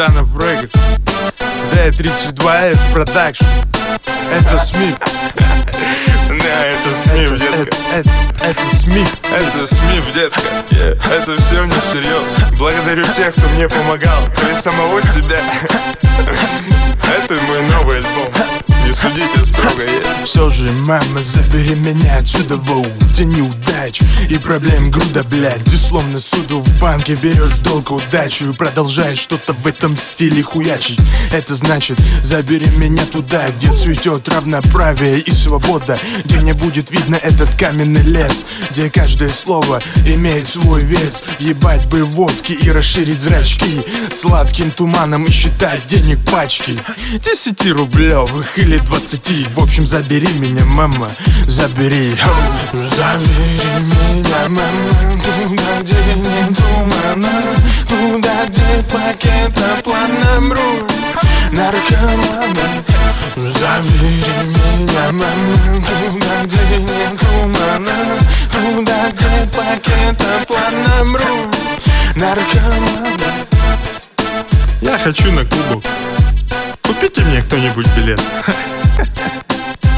Богданов Рекордс, D32S Production. Это СМИ. Да, это СМИ, детка. Это СМИ. Это СМИ, детка. Это все не всерьез. Благодарю тех, кто мне помогал, и самого себя. Это мой новый альбом. Не судите строго, Все же, мама, забери меня отсюда, воу. Где неудач и проблем груда, блядь. Ты словно суду в банке берешь долг удачу и продолжаешь что-то в этом стиле хуячить. Это значит, забери меня туда, где цветет равноправие и свобода, где не будет видно этот каменный лес, где каждое слово имеет свой вес. Ебать бы водки и расширить зрачки сладким туманом и считать денег пачки 10-рублевых или 20. В общем, забери меня, мама, забери. Забери меня, мама, туда, где нет тумана, туда, где пакета планом руль наркомана. Забери меня, мама, туда, где нет тумана, туда, где пакета планом руль наркомана. Я хочу на Кубу. Купите мне кто-нибудь билет.